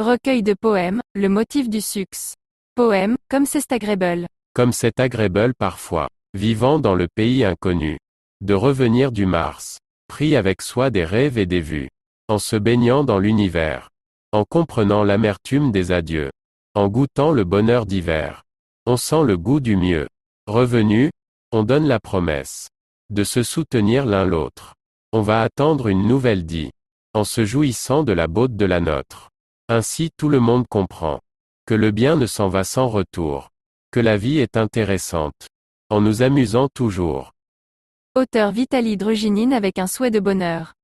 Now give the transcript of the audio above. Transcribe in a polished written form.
Recueil de poèmes, le motif du succès. Poème, comme c'est agréable. Comme c'est agréable parfois, vivant dans le pays inconnu, de revenir du Mars, pris avec soi des rêves et des vues, en se baignant dans l'univers, en comprenant l'amertume des adieux, en goûtant le bonheur d'hiver. On sent le goût du mieux. Revenu, on donne la promesse de se soutenir l'un l'autre. On va attendre une nouvelle vie, en se jouissant de la beauté de la nôtre. Ainsi tout le monde comprend que le bien ne s'en va sans retour, que la vie est intéressante, en nous amusant toujours. Auteur Vitaly Drujinine avec un souhait de bonheur.